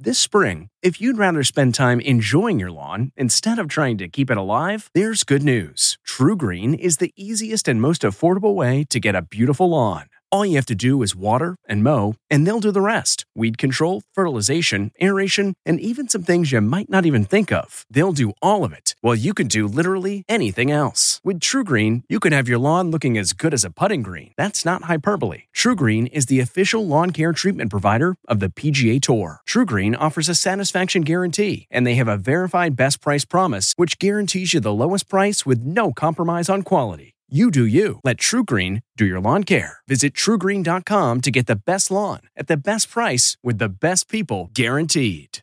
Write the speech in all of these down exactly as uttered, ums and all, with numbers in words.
This spring, if you'd rather spend time enjoying your lawn instead of trying to keep it alive, there's good news. TruGreen is the easiest and most affordable way to get a beautiful lawn. All you have to do is water and mow, and they'll do the rest. Weed control, fertilization, aeration, and even some things you might not even think of. They'll do all of it, while you can do literally anything else. With TruGreen, you can have your lawn looking as good as a putting green. That's not hyperbole. TruGreen is the official lawn care treatment provider of the P G A Tour. TruGreen offers a satisfaction guarantee, and they have a verified best price promise, which guarantees you the lowest price with no compromise on quality. You do you. Let TruGreen do your lawn care. Visit True Green dot com to get the best lawn at the best price with the best people guaranteed.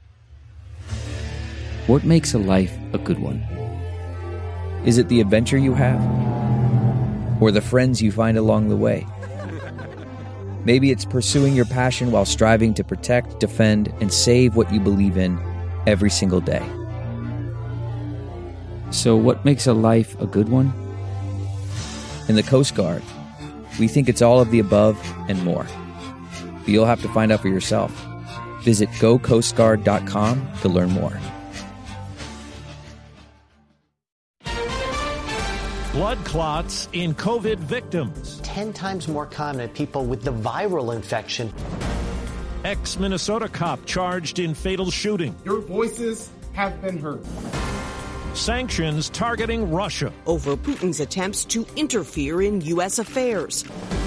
What makes a life a good one? Is it the adventure you have? Or the friends you find along the way? Maybe it's pursuing your passion while striving to protect, defend, and save what you believe in every single day. So what makes a life a good one? In the Coast Guard, we think it's all of the above and more. But you'll have to find out for yourself. Visit go coast guard dot com to learn more. Blood clots in COVID victims. Ten times more common in people with the viral infection. Ex-Minnesota cop charged in fatal shooting. Your voices have been heard. Sanctions targeting Russia. Over Putin's attempts to interfere in U S affairs.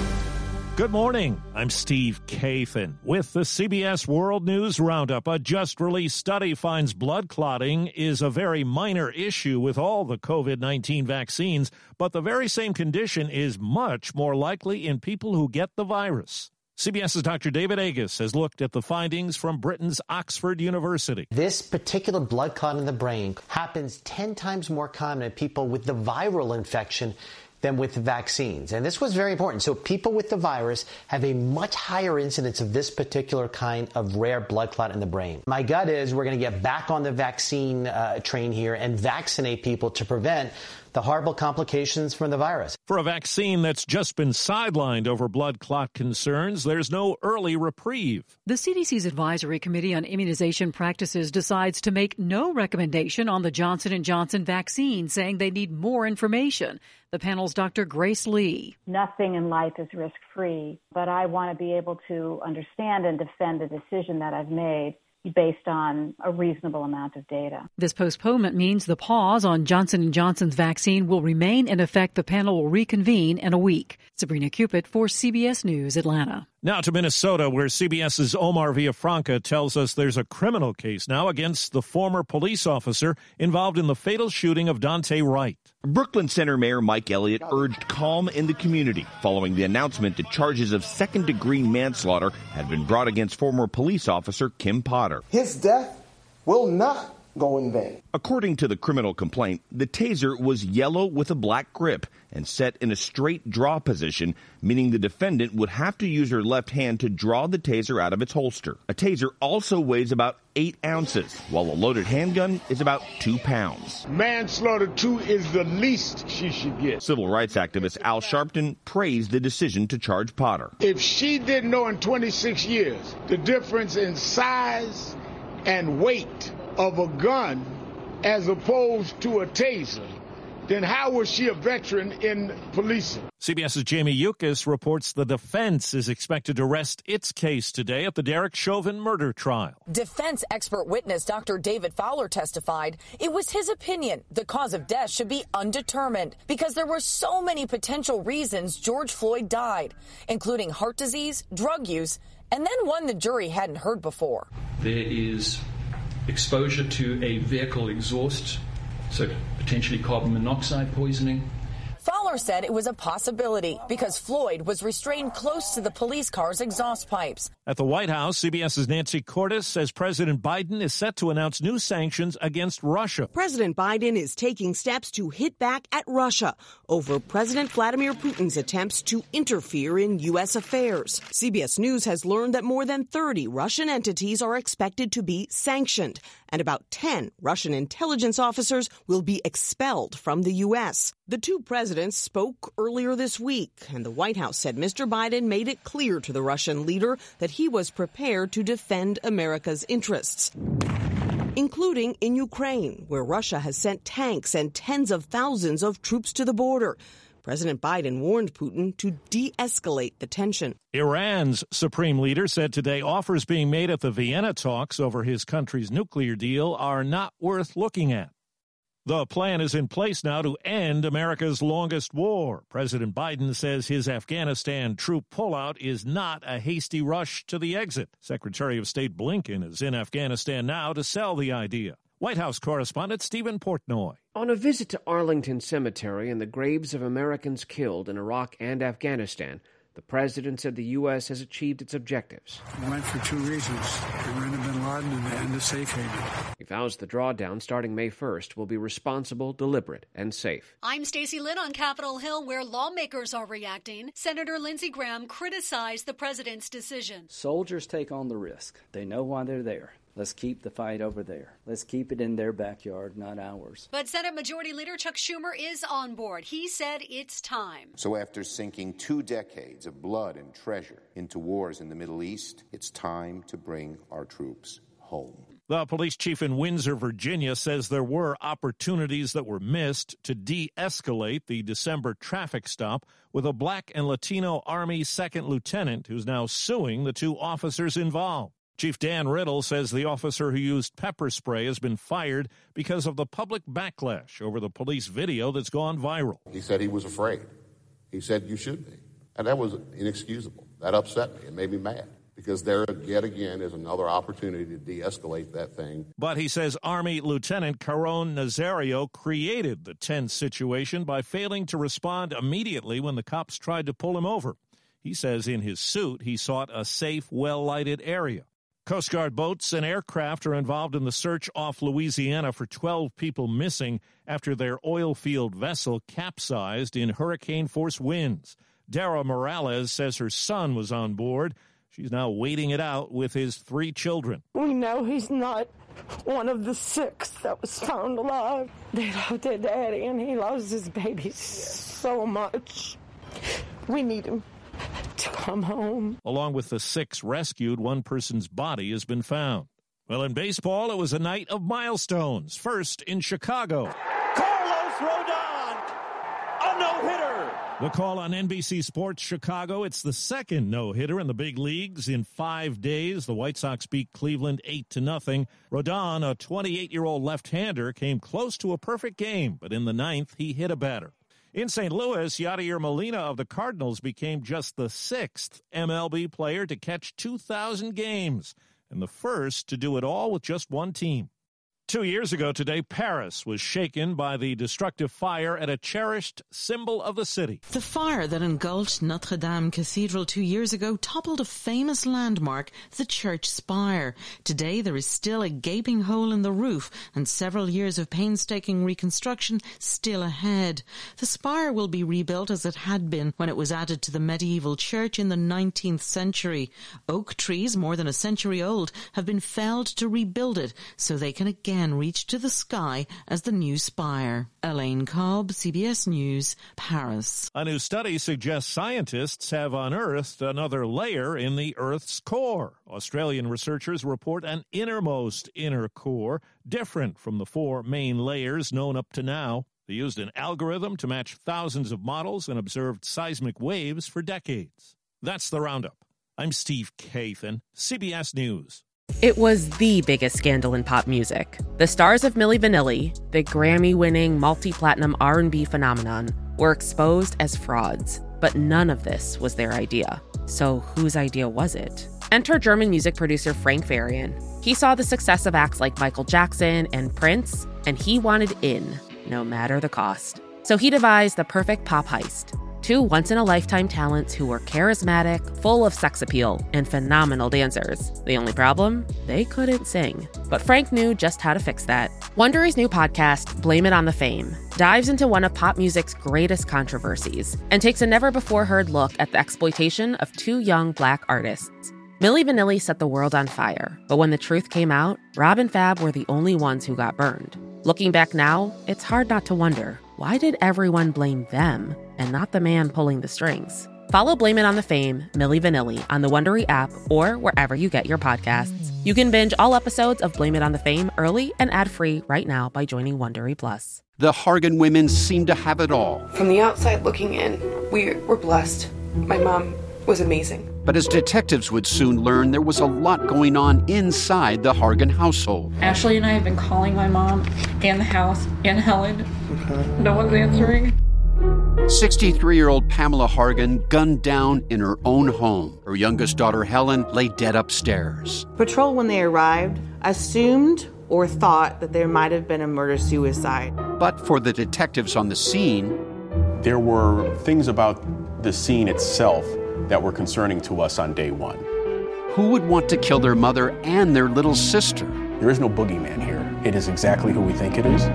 Good morning. I'm Steve Kathan with the C B S World News Roundup. A just-released study finds blood clotting is a very minor issue with all the COVID nineteen vaccines, but the very same condition is much more likely in people who get the virus. CBS's Doctor David Agus has looked at the findings from Britain's Oxford University. This particular blood clot in the brain happens ten times more common in people with the viral infection than with vaccines. And this was very important. So people with the virus have a much higher incidence of this particular kind of rare blood clot in the brain. My gut is we're going to get back on the vaccine uh, train here and vaccinate people to prevent the horrible complications from the virus. For a vaccine that's just been sidelined over blood clot concerns, there's no early reprieve. The C D C's Advisory Committee on Immunization Practices decides to make no recommendation on the Johnson and Johnson vaccine, saying they need more information. The panel's Doctor Grace Lee. Nothing in life is risk-free, but I want to be able to understand and defend the decision that I've made based on a reasonable amount of data. This postponement means the pause on Johnson and Johnson's vaccine will remain in effect. The panel will reconvene in a week. Sabrina Cupid for C B S News, Atlanta. Now to Minnesota, where CBS's Omar Villafranca tells us there's a criminal case now against the former police officer involved in the fatal shooting of Daunte Wright. Brooklyn Center Mayor Mike Elliott urged calm in the community following the announcement that charges of second-degree manslaughter had been brought against former police officer Kim Potter. His death will not go in vain. According to the criminal complaint, the taser was yellow with a black grip and set in a straight draw position, meaning the defendant would have to use her left hand to draw the taser out of its holster. A taser also weighs about eight ounces, while a loaded handgun is about two pounds. Manslaughter two is the least she should get. Civil rights activist Al Sharpton praised the decision to charge Potter. If she didn't know in twenty-six years the difference in size and weight of a gun as opposed to a taser, then how was she a veteran in policing? CBS's Jamie Yukas reports the defense is expected to rest its case today at the Derek Chauvin murder trial. Defense expert witness Doctor David Fowler testified it was his opinion the cause of death should be undetermined because there were so many potential reasons George Floyd died, including heart disease, drug use, and then one the jury hadn't heard before. There is exposure to a vehicle exhaust, so potentially carbon monoxide poisoning. Fowler said it was a possibility because Floyd was restrained close to the police car's exhaust pipes. At the White House, CBS's Nancy Cordes says President Biden is set to announce new sanctions against Russia. President Biden is taking steps to hit back at Russia over President Vladimir Putin's attempts to interfere in U S affairs. C B S News has learned that more than thirty Russian entities are expected to be sanctioned, and about ten Russian intelligence officers will be expelled from the U S. The two presidents spoke earlier this week, and the White House said Mister Biden made it clear to the Russian leader that he was prepared to defend America's interests, including in Ukraine, where Russia has sent tanks and tens of thousands of troops to the border. President Biden warned Putin to de-escalate the tension. Iran's supreme leader said today offers being made at the Vienna talks over his country's nuclear deal are not worth looking at. The plan is in place now to end America's longest war. President Biden says his Afghanistan troop pullout is not a hasty rush to the exit. Secretary of State Blinken is in Afghanistan now to sell the idea. White House correspondent Stephen Portnoy. On a visit to Arlington Cemetery and the graves of Americans killed in Iraq and Afghanistan, the president said the U S has achieved its objectives. We went for two reasons, get rid of bin Laden and end a safe haven. He vows the drawdown starting May first will be responsible, deliberate, and safe. I'm Stacey Lynn on Capitol Hill, where lawmakers are reacting. Senator Lindsey Graham criticized the president's decision. Soldiers take on the risk. They know why they're there. Let's keep the fight over there. Let's keep it in their backyard, not ours. But Senate Majority Leader Chuck Schumer is on board. He said it's time. So after sinking two decades of blood and treasure into wars in the Middle East, it's time to bring our troops home. The police chief in Windsor, Virginia, says there were opportunities that were missed to de-escalate the December traffic stop with a black and Latino Army second lieutenant who's now suing the two officers involved. Chief Dan Riddle says the officer who used pepper spray has been fired because of the public backlash over the police video that's gone viral. He said he was afraid. He said you should be. And that was inexcusable. That upset me. It made me mad because there yet again is another opportunity to de-escalate that thing. But he says Army Lieutenant Caron Nazario created the tense situation by failing to respond immediately when the cops tried to pull him over. He says in his suit he sought a safe, well-lighted area. Coast Guard boats and aircraft are involved in the search off Louisiana for twelve people missing after their oil field vessel capsized in hurricane-force winds. Dara Morales says her son was on board. She's now waiting it out with his three children. We know he's not one of the six that was found alive. They love their daddy, and he loves his babies so much. We need him to come home. Along with the six rescued, one person's body has been found. Well, in baseball, it was a night of milestones. First in Chicago. Carlos Rodon, a no-hitter. The call on N B C Sports Chicago. It's the second no-hitter in the big leagues in five days. The White Sox beat Cleveland eight to nothing. Rodon, a twenty-eight-year-old left-hander, came close to a perfect game, but in the ninth, he hit a batter. In Saint Louis, Yadier Molina of the Cardinals became just the sixth M L B player to catch two thousand games and the first to do it all with just one team. Two years ago today, Paris was shaken by the destructive fire at a cherished symbol of the city. The fire that engulfed Notre Dame Cathedral two years ago toppled a famous landmark, the church spire. Today, there is still a gaping hole in the roof and several years of painstaking reconstruction still ahead. The spire will be rebuilt as it had been when it was added to the medieval church in the nineteenth century. Oak trees, more than a century old, have been felled to rebuild it so they can again reach to the sky as the new spire. Elaine Cobb, C B S News, Paris. A new study suggests scientists have unearthed another layer in the Earth's core. Australian researchers report an innermost inner core, different from the four main layers known up to now. They used an algorithm to match thousands of models and observed seismic waves for decades. That's the Roundup. I'm Steve Kathan, C B S News. It was the biggest scandal in pop music. The stars of Milli Vanilli, the Grammy-winning multi-platinum R and B phenomenon, were exposed as frauds. But none of this was their idea. So whose idea was it? Enter German music producer Frank Farian. He saw the success of acts like Michael Jackson and Prince, and he wanted in, no matter the cost. So he devised the perfect pop heist. Two once-in-a-lifetime talents who were charismatic, full of sex appeal, and phenomenal dancers. The only problem? They couldn't sing. But Frank knew just how to fix that. Wondery's new podcast, Blame It on the Fame, dives into one of pop music's greatest controversies and takes a never-before-heard look at the exploitation of two young Black artists. Milli Vanilli set the world on fire, but when the truth came out, Rob and Fab were the only ones who got burned. Looking back now, it's hard not to wonder, why did everyone blame them and not the man pulling the strings? Follow Blame It on the Fame, Milli Vanilli, on the Wondery app or wherever you get your podcasts. You can binge all episodes of Blame It on the Fame early and ad-free right now by joining Wondery Plus. The Hargan women seem to have it all. From the outside looking in, we were blessed. My mom was amazing. But as detectives would soon learn, there was a lot going on inside the Hargan household. Ashley and I have been calling my mom and the house and Helen. No one's answering. sixty-three-year-old Pamela Hargan gunned down in her own home. Her youngest daughter, Helen, lay dead upstairs. Patrol, when they arrived, assumed or thought that there might have been a murder-suicide. But for the detectives on the scene, there were things about the scene itself that were concerning to us on day one. Who would want to kill their mother and their little sister? There is no boogeyman here. It is exactly who we think it is.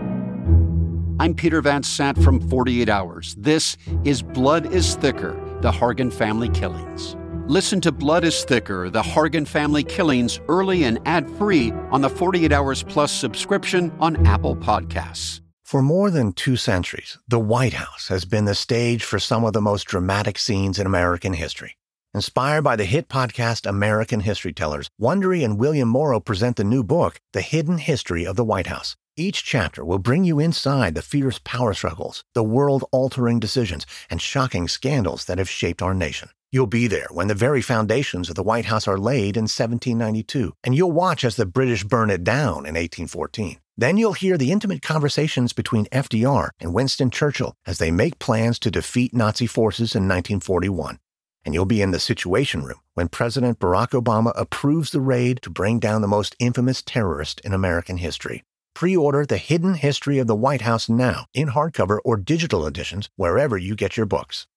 I'm Peter Van Sant from forty-eight hours. This is Blood is Thicker, the Hargan Family Killings. Listen to Blood is Thicker, the Hargan Family Killings early and ad-free on the forty-eight hours Plus subscription on Apple Podcasts. For more than two centuries, the White House has been the stage for some of the most dramatic scenes in American history. Inspired by the hit podcast American History Tellers, Wondery and William Morrow present the new book, The Hidden History of the White House. Each chapter will bring you inside the fierce power struggles, the world-altering decisions, and shocking scandals that have shaped our nation. You'll be there when the very foundations of the White House are laid in seventeen ninety-two, and you'll watch as the British burn it down in eighteen fourteen. Then you'll hear the intimate conversations between F D R and Winston Churchill as they make plans to defeat Nazi forces in nineteen forty-one. And you'll be in the Situation Room when President Barack Obama approves the raid to bring down the most infamous terrorist in American history. Pre-order The Hidden History of the White House now in hardcover or digital editions wherever you get your books.